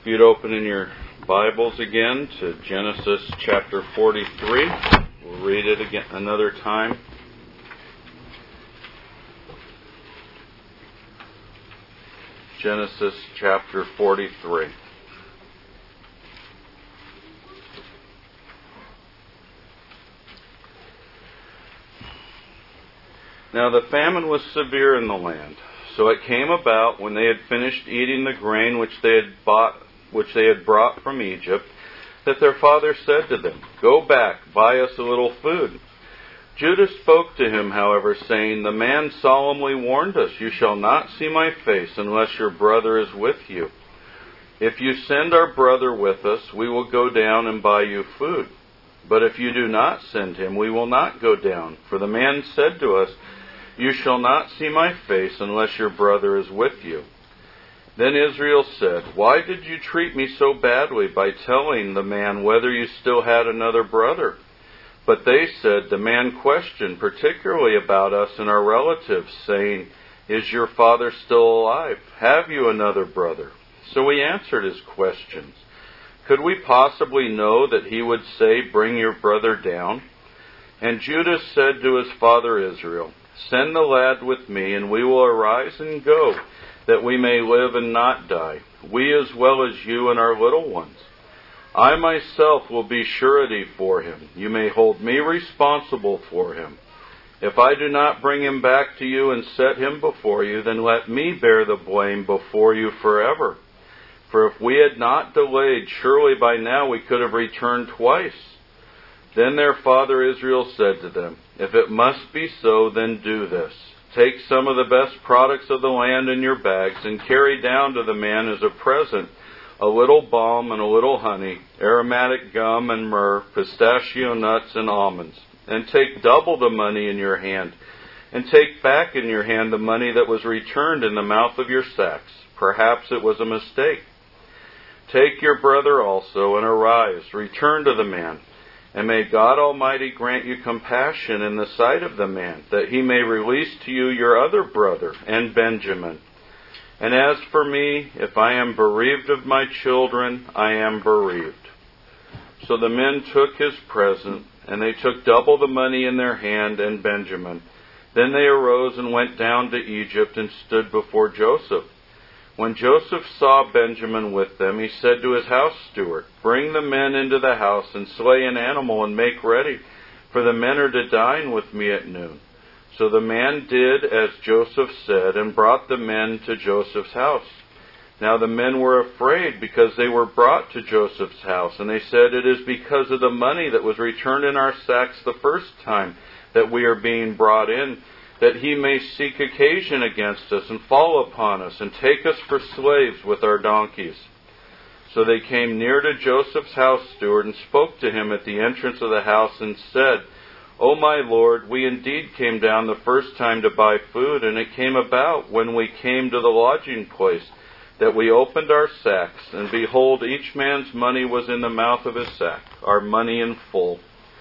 If you'd open in your Bibles again to Genesis chapter 43, we'll read it again another time. Genesis chapter 43. Now the famine was severe in the land. So it came about, when they had finished eating the grain which they had brought from Egypt, that their father said to them, "Go back, buy us a little food." Judah spoke to him, however, saying, "The man solemnly warned us, 'You shall not see my face unless your brother is with you.' If you send our brother with us, we will go down and buy you food. But if you do not send him, we will not go down. For the man said to us, 'You shall not see my face unless your brother is with you.' Then Israel said, 'Why did you treat me so badly by telling the man whether you still had another brother?' But they said, 'The man questioned particularly about us and our relatives, saying, "Is your father still alive? Have you another brother?" So we answered his questions. Could we possibly know that he would say, 'Bring your brother down'?" And Judah said to his father Israel, "Send the lad with me, and we will arise and go, that we may live and not die, we as well as you and our little ones. I myself will be surety for him. You may hold me responsible for him. If I do not bring him back to you and set him before you, then let me bear the blame before you forever. For if we had not delayed, surely by now we could have returned twice." Then their father Israel said to them, "If it must be so, then do this. Take some of the best products of the land in your bags, and carry down to the man as a present a little balm and a little honey, aromatic gum and myrrh, pistachio nuts and almonds. And take double the money in your hand, and take back in your hand the money that was returned in the mouth of your sacks. Perhaps it was a mistake. Take your brother also, and arise, return to the man. And may God Almighty grant you compassion in the sight of the man, that he may release to you your other brother and Benjamin. And as for me, if I am bereaved of my children, I am bereaved." So the men took his present, and they took double the money in their hand and Benjamin. Then they arose and went down to Egypt and stood before Joseph. When Joseph saw Benjamin with them, he said to his house steward, "Bring the men into the house and slay an animal and make ready, for the men are to dine with me at noon." So the man did as Joseph said and brought the men to Joseph's house. Now the men were afraid because they were brought to Joseph's house, and they said, "It is because of the money that was returned in our sacks the first time that we are being brought in, that he may seek occasion against us and fall upon us and take us for slaves with our donkeys." So they came near to Joseph's house steward and spoke to him at the entrance of the house and said, "O my lord, we indeed came down the first time to buy food, and it came about when we came to the lodging place that we opened our sacks, and behold, each man's money was in the mouth of his sack, our money in full.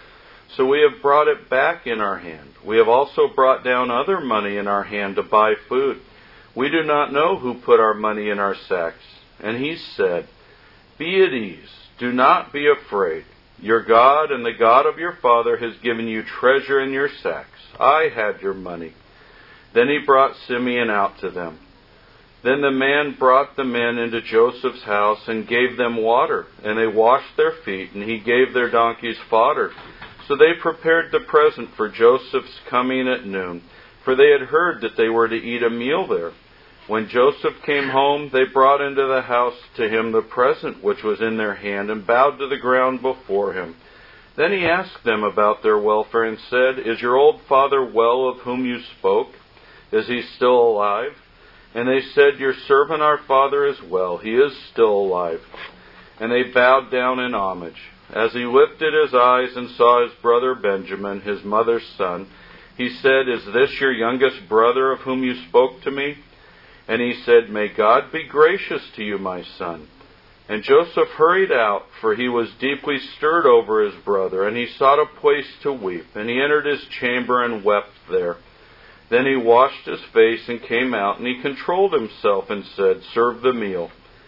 So we have brought it back in our hand. We have also brought down other money in our hand to buy food. We do not know who put our money in our sacks." And he said, "Be at ease. Do not be afraid. Your God and the God of your father has given you treasure in your sacks. I had your money." Then he brought Simeon out to them. Then the man brought the men into Joseph's house and gave them water, and they washed their feet, and he gave their donkeys fodder. So they prepared the present for Joseph's coming at noon, for they had heard that they were to eat a meal there. When Joseph came home, they brought into the house to him the present which was in their hand, and bowed to the ground before him. Then he asked them about their welfare, and said, "Is your old father well of whom you spoke? Is he still alive?" And they said, "Your servant our father is well. He is still alive." And they bowed down in homage. As he lifted his eyes and saw his brother Benjamin, his mother's son, he said, "Is this your youngest brother of whom you spoke to me?" And he said, "May God be gracious to you, my son." And Joseph hurried out, for he was deeply stirred over his brother, and he sought a place to weep. And he entered his chamber and wept there. Then he washed his face and came out, and he controlled himself and said, "Serve the meal."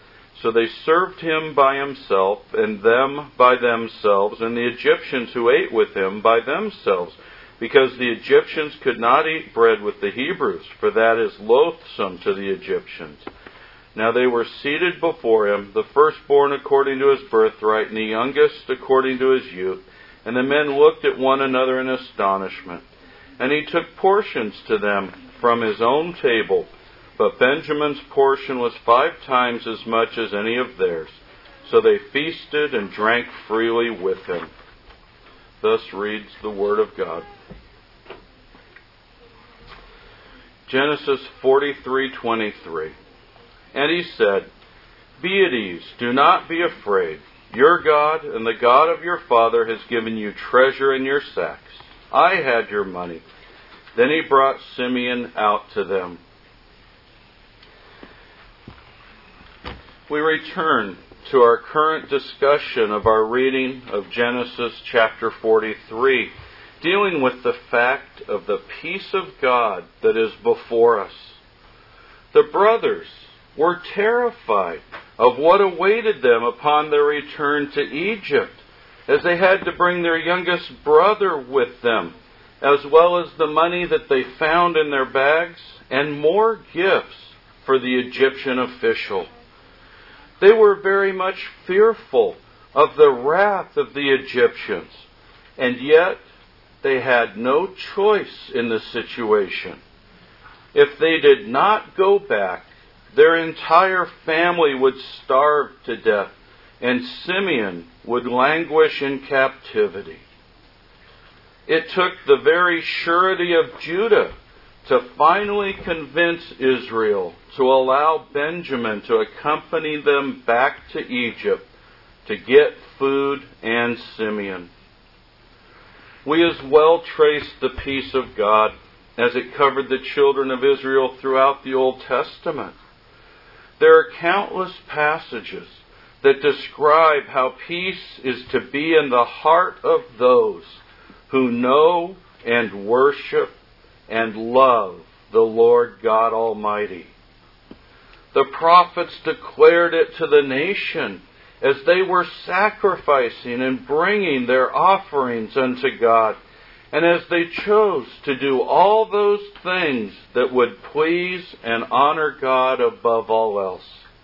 So they served him by himself, and them by themselves, and the Egyptians who ate with him by themselves, because the Egyptians could not eat bread with the Hebrews, for that is loathsome to the Egyptians. Now they were seated before him, the firstborn according to his birthright, and the youngest according to his youth. And the men looked at one another in astonishment. And he took portions to them from his own table, but Benjamin's portion was 5 times as much as any of theirs. So they feasted and drank freely with him. Thus reads the Word of God. Genesis 43:23. And he said, Be at ease, do not be afraid. Your God and the God of your father has given you treasure in your sacks. I had your money. Then he brought Simeon out to them. We return to our current discussion of our reading of Genesis chapter 43, dealing with the fact of the peace of God that is before us. The brothers were terrified of what awaited them upon their return to Egypt, as they had to bring their youngest brother with them, as well as the money that they found in their bags, and more gifts for the Egyptian official. They were very much fearful of the wrath of the Egyptians, and yet they had no choice in the situation. If they did not go back, their entire family would starve to death, and Simeon would languish in captivity. It took the very surety of Judah to finally convince Israel to allow Benjamin to accompany them back to Egypt to get food and Simeon. We as well trace the peace of God as it covered the children of Israel throughout the Old Testament. There are countless passages that describe how peace is to be in the heart of those who know and worship and love the Lord God Almighty. The prophets declared it to the nation as they were sacrificing and bringing their offerings unto God, and as they chose to do all those things that would please and honor God above all else.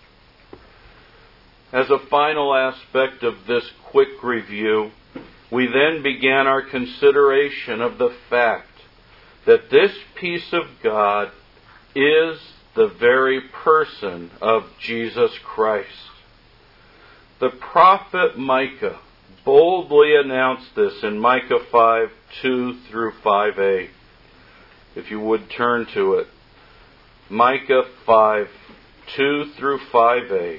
As a final aspect of this quick review, we then began our consideration of the fact that this peace of God is the very person of Jesus Christ. The prophet Micah boldly announced this in Micah 5:2 through 5a. If you would turn to it. Micah 5:2 through 5a.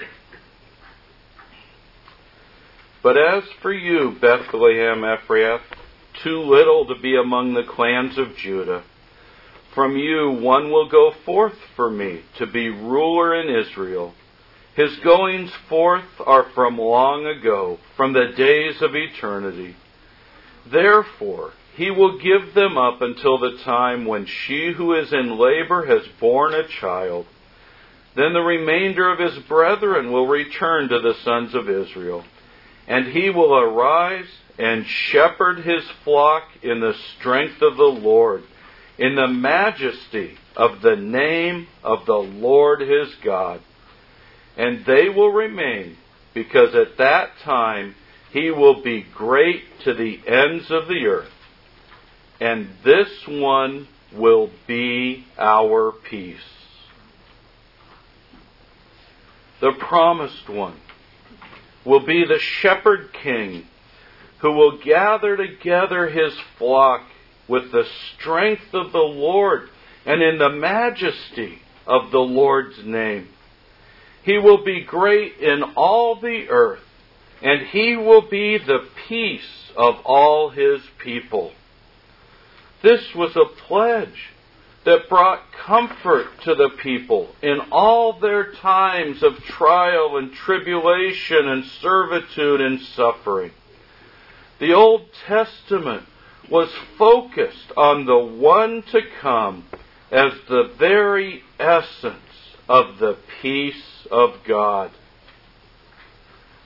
But as for you, Bethlehem Ephrath, too little to be among the clans of Judah, from you one will go forth for me to be ruler in Israel. His goings forth are from long ago, from the days of eternity. Therefore, he will give them up until the time when she who is in labor has borne a child. Then the remainder of his brethren will return to the sons of Israel. And he will arise and shepherd his flock in the strength of the Lord, in the majesty of the name of the Lord his God. And they will remain, because at that time he will be great to the ends of the earth. And this one will be our peace. The promised one will be the shepherd king who will gather together his flock with the strength of the Lord and in the majesty of the Lord's name. He will be great in all the earth, and he will be the peace of all his people. This was a pledge that brought comfort to the people in all their times of trial and tribulation and servitude and suffering. The Old Testament was focused on the one to come as the very essence of the peace of God.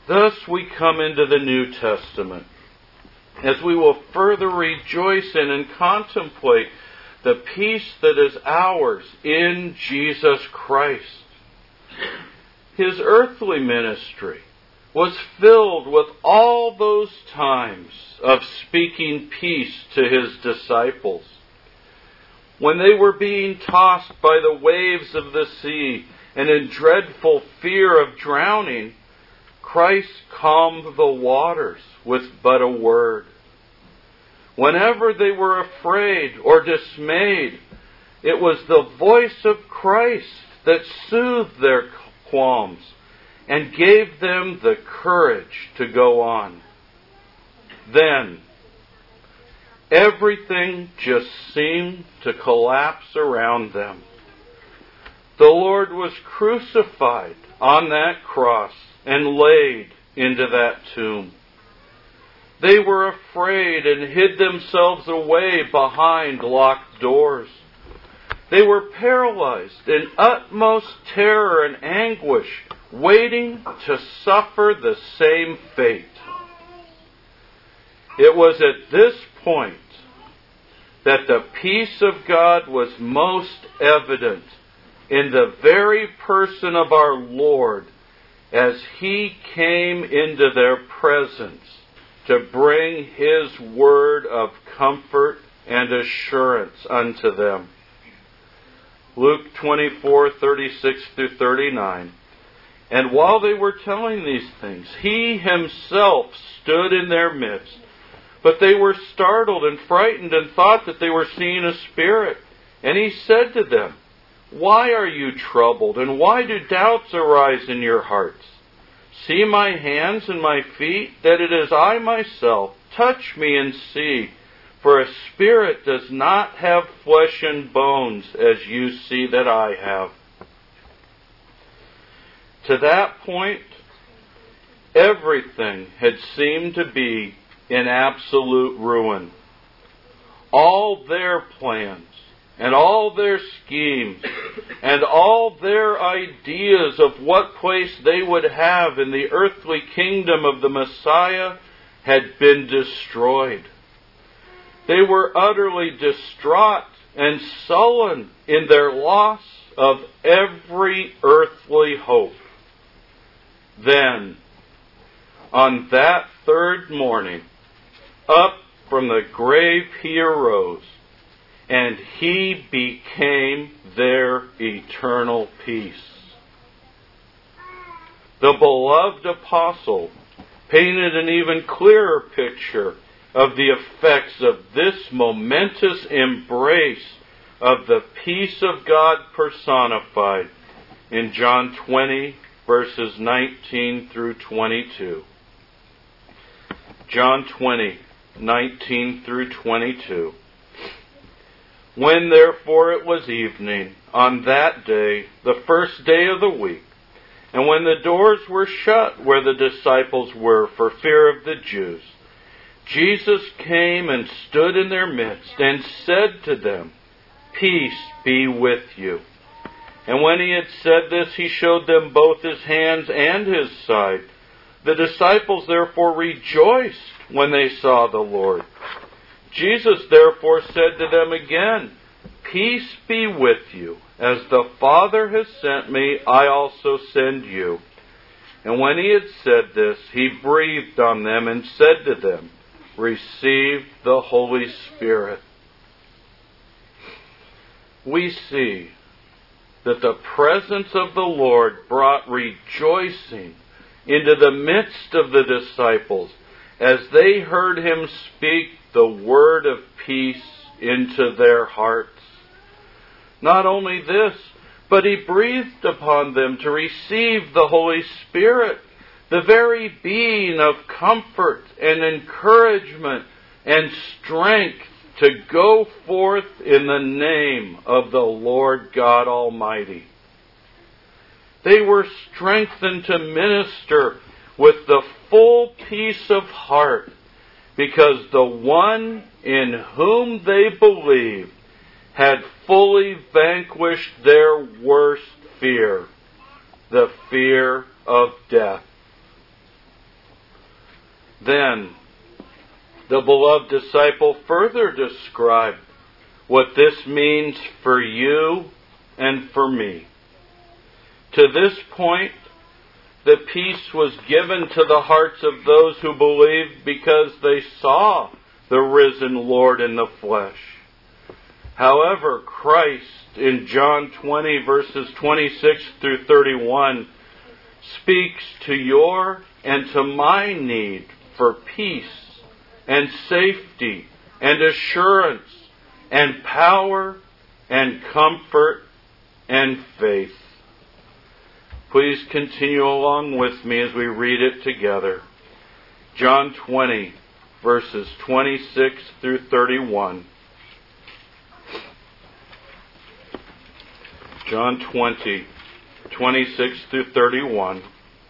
Thus we come into the New Testament, as we will further rejoice in and contemplate the peace that is ours in Jesus Christ. His earthly ministry was filled with all those times of speaking peace to His disciples. When they were being tossed by the waves of the sea and in dreadful fear of drowning, Christ calmed the waters with but a word. Whenever they were afraid or dismayed, it was the voice of Christ that soothed their qualms and gave them the courage to go on. Then, everything just seemed to collapse around them. The Lord was crucified on that cross and laid into that tomb. They were afraid and hid themselves away behind locked doors. They were paralyzed in utmost terror and anguish, waiting to suffer the same fate. It was at this point that the peace of God was most evident in the very person of our Lord as He came into their presence to bring His word of comfort and assurance unto them. Luke 24:36-39. And while they were telling these things, He Himself stood in their midst. But they were startled and frightened and thought that they were seeing a spirit. And He said to them, Why are you troubled, and why do doubts arise in your hearts? See my hands and my feet, that it is I myself. Touch me and see. For a spirit does not have flesh and bones, as you see that I have. To that point, everything had seemed to be in absolute ruin. All their plans and all their schemes and all their ideas of what place they would have in the earthly kingdom of the Messiah had been destroyed. They were utterly distraught and sullen in their loss of every earthly hope. Then, on that third morning, up from the grave He arose, and He became their eternal peace. The beloved apostle painted an even clearer picture of the effects of this momentous embrace of the peace of God personified in John 20, verses 19 through 22. John 20, 19 through 22. When therefore it was evening, on that day, the first day of the week, and when the doors were shut where the disciples were for fear of the Jews, Jesus came and stood in their midst and said to them, Peace be with you. And when He had said this, He showed them both His hands and His side. The disciples therefore rejoiced when they saw the Lord. Jesus therefore said to them again, Peace be with you. As the Father has sent me, I also send you. And when He had said this, He breathed on them and said to them, Receive the Holy Spirit. We see that the presence of the Lord brought rejoicing into the midst of the disciples as they heard Him speak the word of peace into their hearts. Not only this, but He breathed upon them to receive the Holy Spirit, the very being of comfort and encouragement and strength to go forth in the name of the Lord God Almighty. They were strengthened to minister with the full peace of heart, because the one in whom they believed had fully vanquished their worst fear, the fear of death. Then the beloved disciple further described what this means for you and for me. To this point, the peace was given to the hearts of those who believed because they saw the risen Lord in the flesh. However, Christ, in John 20, verses 26 through 31, speaks to your and to my need for peace and safety and assurance and power and comfort and faith. Please continue along with me as we read it together. John 20, verses 26 through 31. John 20, 26 through 31.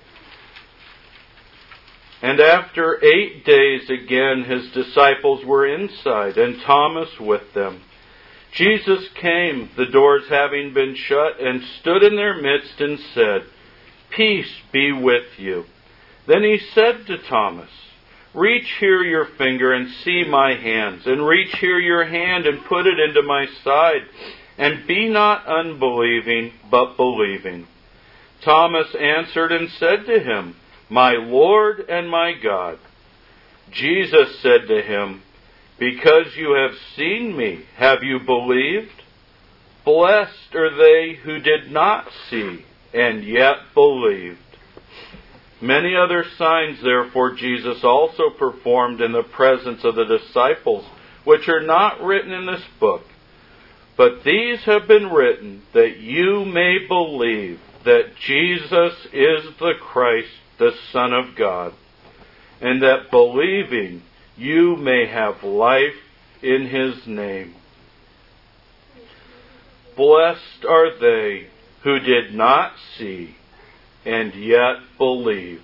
And after 8 days again his disciples were inside, and Thomas with them. Jesus came, the doors having been shut, and stood in their midst and said, "Peace be with you." Then he said to Thomas, "Reach here your finger and see my hands, and reach here your hand and put it into my side, and be not unbelieving, but believing." Thomas answered and said to him, "My Lord and my God." Jesus said to him, "Because you have seen me, have you believed? Blessed are they who did not see, and yet believed." Many other signs, therefore, Jesus also performed in the presence of the disciples, which are not written in this book. But these have been written that you may believe that Jesus is the Christ, the Son of God, and that believing you may have life in His name. Blessed are they who did not see and yet believed.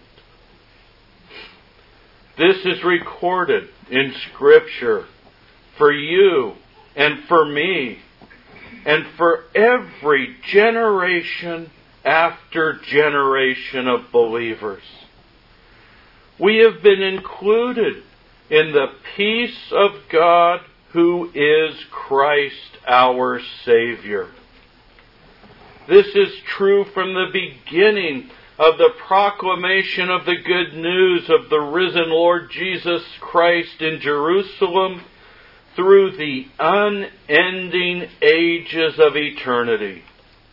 This is recorded in Scripture for you and for me and for every generation after generation of believers. We have been included in the peace of God who is Christ our Savior. This is true from the beginning of the proclamation of the good news of the risen Lord Jesus Christ in Jerusalem through the unending ages of eternity.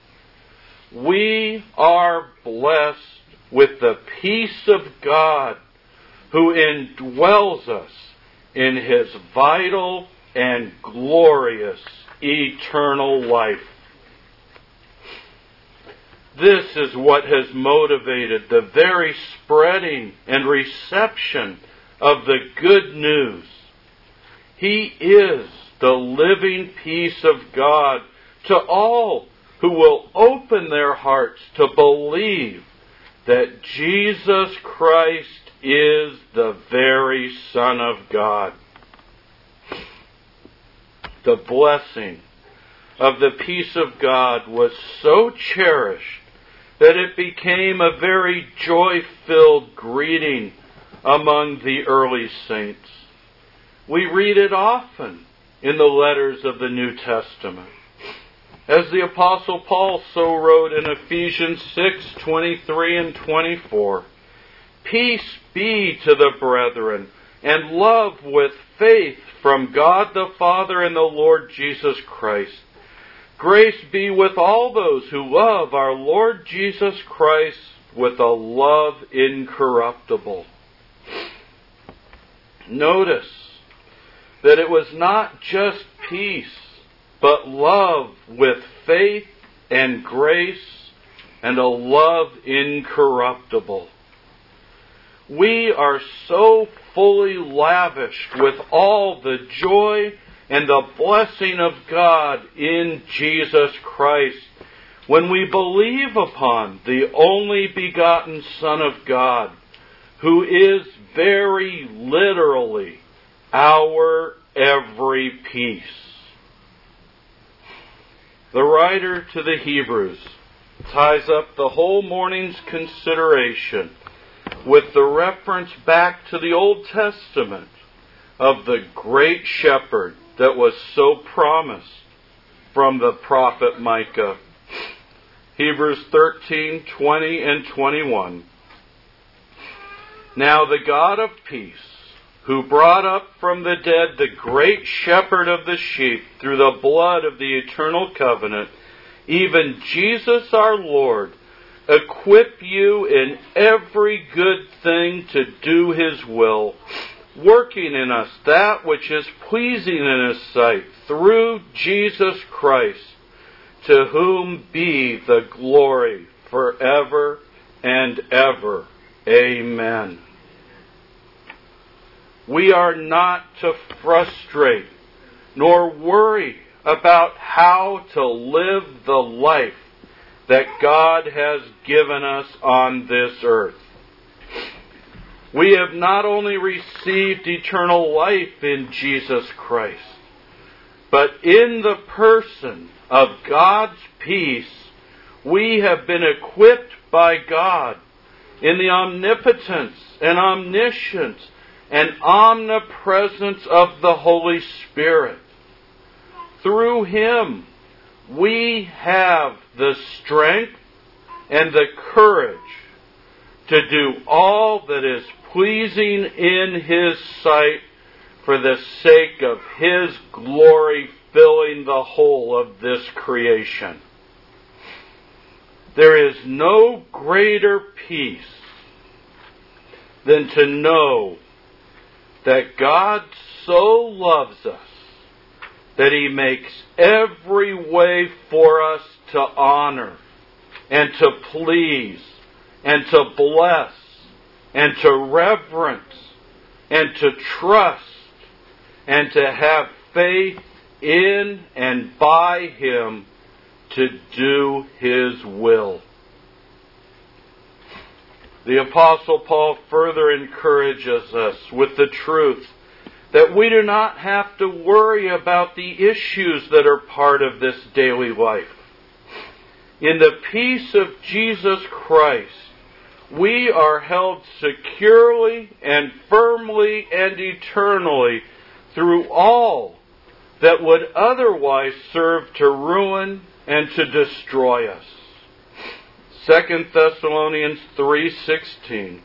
We are blessed with the peace of God who indwells us in His vital and glorious eternal life. This is what has motivated the very spreading and reception of the good news. He is the living peace of God to all who will open their hearts to believe that Jesus Christ is the very Son of God. The blessing of the peace of God was so cherished that it became a very joy-filled greeting among the early saints. We read it often in the letters of the New Testament. As the Apostle Paul so wrote in Ephesians 6:23 and 24, "Peace be to the brethren, and love with faith from God the Father and the Lord Jesus Christ. Grace be with all those who love our Lord Jesus Christ with a love incorruptible." Notice that it was not just peace, but love with faith and grace and a love incorruptible. We are so fully lavished with all the joy and the blessing of God in Jesus Christ when we believe upon the only begotten Son of God, who is very literally our every peace. The writer to the Hebrews ties up the whole morning's consideration with the reference back to the Old Testament of the great shepherd that was so promised from the prophet Micah. Hebrews 13:20 and 21. Now the God of peace, who brought up from the dead the great shepherd of the sheep through the blood of the eternal covenant, even Jesus our Lord, equip you in every good thing to do His will, working in us that which is pleasing in His sight, through Jesus Christ, to whom be the glory forever and ever. Amen. We are not to frustrate nor worry about how to live the life that God has given us on this earth. We have not only received eternal life in Jesus Christ, but in the person of God's peace, we have been equipped by God in the omnipotence and omniscience and omnipresence of the Holy Spirit. Through Him, we have the strength and the courage to do all that is pleasing in His sight for the sake of His glory filling the whole of this creation. There is no greater peace than to know that God so loves us that He makes every way for us to honor and to please and to bless and to reverence and to trust and to have faith in and by Him to do His will. The Apostle Paul further encourages us with the truth that we do not have to worry about the issues that are part of this daily life. In the peace of Jesus Christ, we are held securely and firmly and eternally through all that would otherwise serve to ruin and to destroy us. 2 Thessalonians 3:16.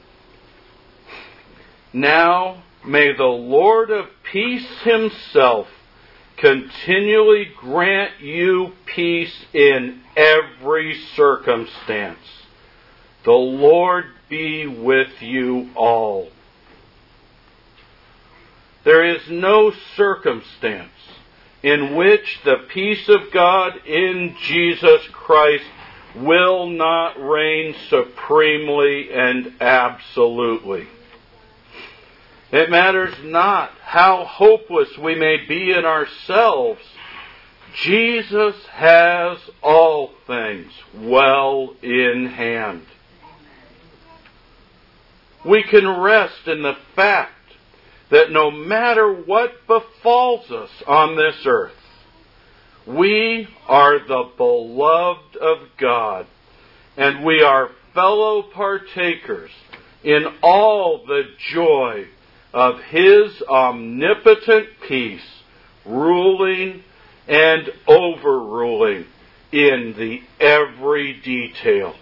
Now may the Lord of peace Himself continually grant you peace in every circumstance. The Lord be with you all. There is no circumstance in which the peace of God in Jesus Christ will not reign supremely and absolutely. It matters not how hopeless we may be in ourselves. Jesus has all things well in hand. We can rest in the fact that no matter what befalls us on this earth, we are the beloved of God, and we are fellow partakers in all the joy of His omnipotent peace, ruling and overruling in the every detail.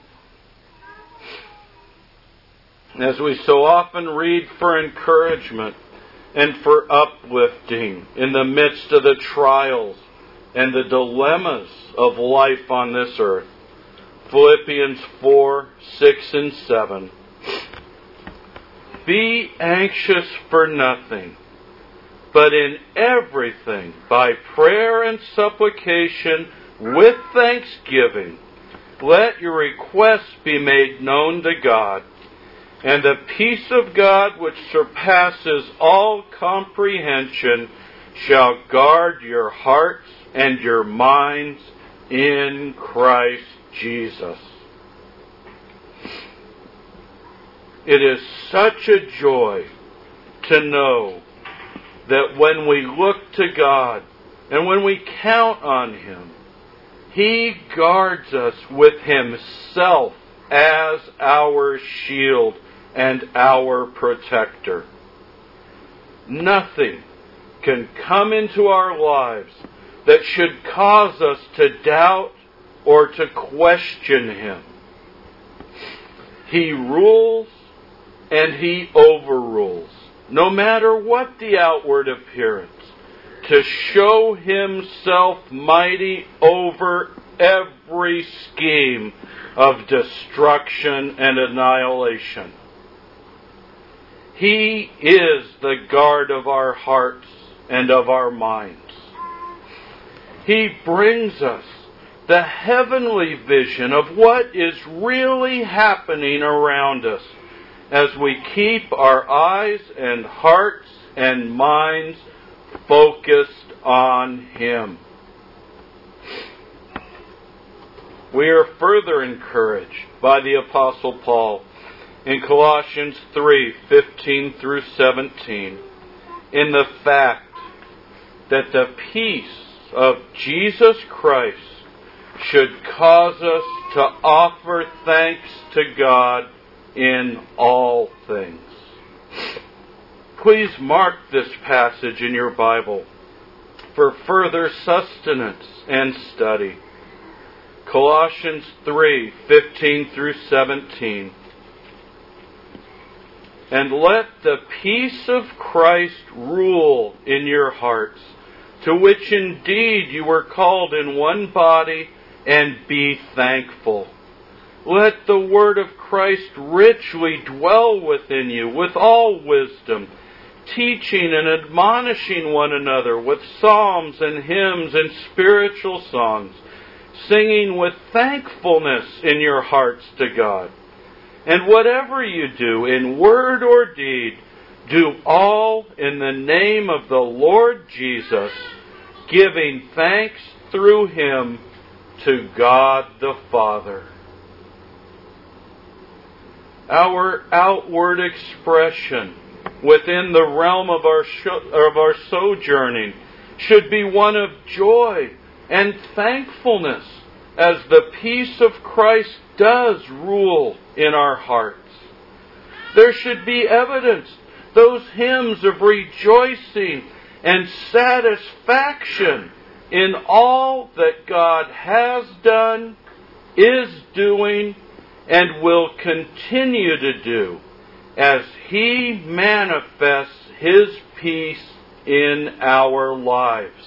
As we so often read for encouragement and for uplifting in the midst of the trials and the dilemmas of life on this earth, Philippians 4:6 and 7. Be anxious for nothing, but in everything, by prayer and supplication, with thanksgiving, let your requests be made known to God, and the peace of God, which surpasses all comprehension, shall guard your hearts and your minds in Christ Jesus. It is such a joy to know that when we look to God and when we count on Him, He guards us with Himself as our shield and our protector. Nothing can come into our lives that should cause us to doubt or to question Him. He rules and He overrules, no matter what the outward appearance, to show Himself mighty over every scheme of destruction and annihilation. He is the guard of our hearts and of our minds. He brings us the heavenly vision of what is really happening around us as we keep our eyes and hearts and minds focused on Him. We are further encouraged by the Apostle Paul in Colossians 3:15 through 17 in the fact that the peace of Jesus Christ should cause us to offer thanks to God in all things. Please mark this passage in your Bible for further sustenance and study. Colossians 3:15 through 17. And let the peace of Christ rule in your hearts, to which indeed you were called in one body, and be thankful. Let the word of Christ richly dwell within you with all wisdom, teaching and admonishing one another with psalms and hymns and spiritual songs, singing with thankfulness in your hearts to God. And whatever you do, in word or deed, do all in the name of the Lord Jesus, giving thanks through Him to God the Father. Our outward expression within the realm of our sojourning should be one of joy and thankfulness as the peace of Christ does rule in our hearts. There should be evidence, those hymns of rejoicing and satisfaction in all that God has done, is doing, and will continue to do as He manifests His peace in our lives.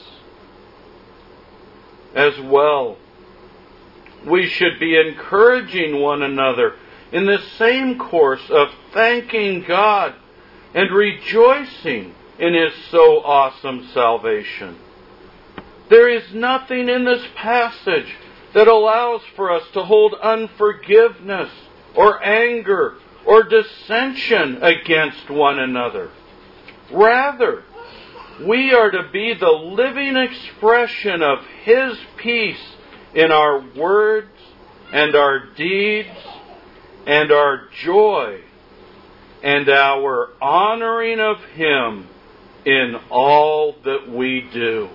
As well, we should be encouraging one another in the same course of thanking God and rejoicing in His so awesome salvation. There is nothing in this passage that allows for us to hold unforgiveness or anger or dissension against one another. Rather, we are to be the living expression of His peace in our words and our deeds and our joy and our honoring of Him in all that we do.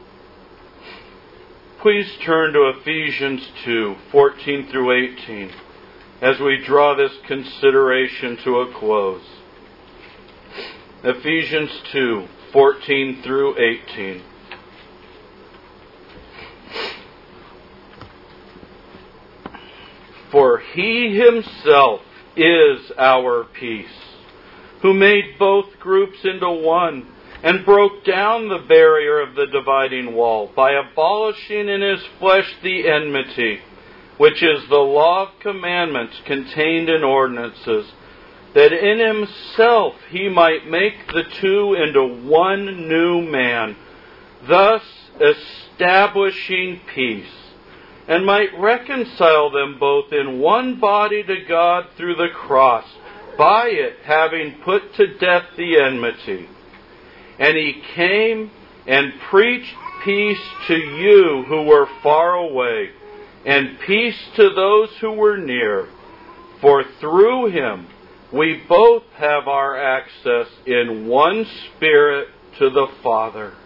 Please turn to Ephesians 2:14 through 18 as we draw this consideration to a close. Ephesians 2:14 through 18. For He Himself is our peace, who made both groups into one, and broke down the barrier of the dividing wall by abolishing in His flesh the enmity, which is the law of commandments contained in ordinances, that in Himself He might make the two into one new man, thus establishing peace, and might reconcile them both in one body to God through the cross, by it having put to death the enmity. And He came and preached peace to you who were far away, and peace to those who were near. For through Him we both have our access in one Spirit to the Father.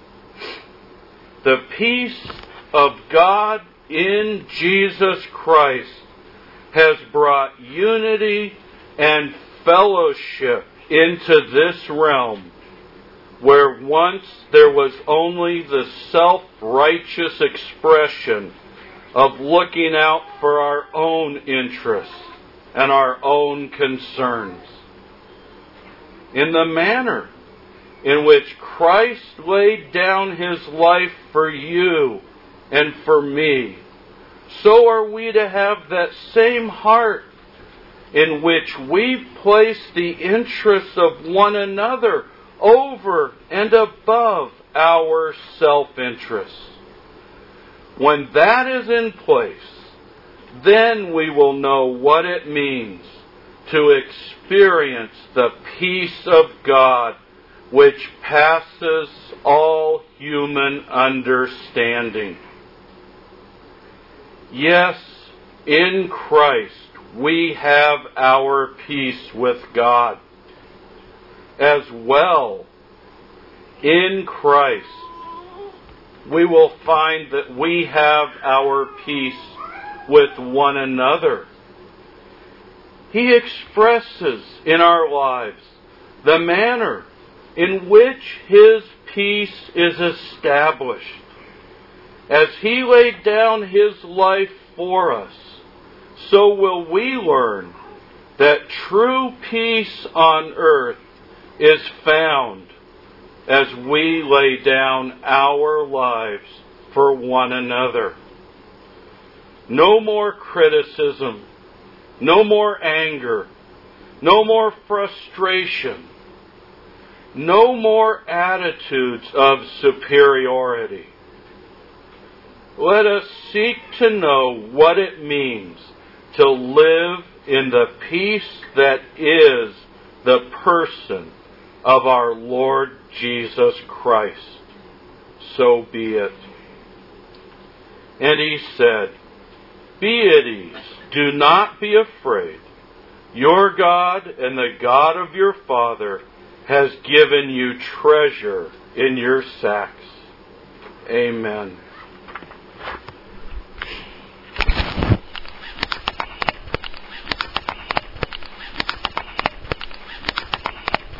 The peace of God in Jesus Christ has brought unity and fellowship into this realm where once there was only the self-righteous expression of looking out for our own interests and our own concerns. In the manner in which Christ laid down His life for you and for me, so are we to have that same heart in which we place the interests of one another over and above our self-interests. When that is in place, then we will know what it means to experience the peace of God which passes all human understanding. Yes, in Christ we have our peace with God. As well, in Christ, we will find that we have our peace with one another. He expresses in our lives the manner in which His peace is established. As He laid down His life for us, so will we learn that true peace on earth is found as we lay down our lives for one another. No more criticism, no more anger, no more frustration, no more attitudes of superiority. Let us seek to know what it means to live in the peace that is the person of our Lord Jesus Christ. So be it. And He said, "Be at ease, do not be afraid. Your God and the God of your Father has given you treasure in your sacks." Amen.